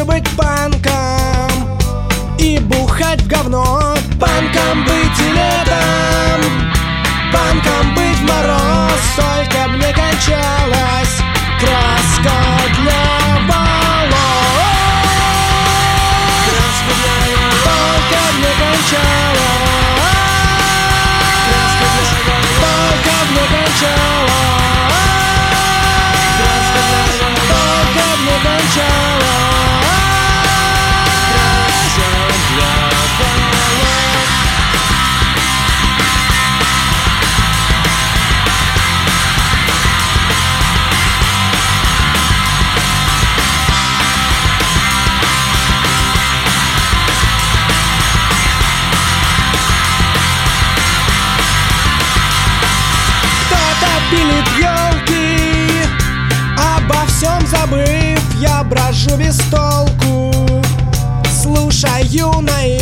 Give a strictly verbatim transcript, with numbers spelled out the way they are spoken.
быть панком и бухать в говно. Панком быть и летом, панком быть в мороз. Только б не кончалась краска для волос. Только б не кончалась, только б не кончалась, только б не кончалась. Пилит елки, обо всем забыв, я брожу без толку, слушаю наив.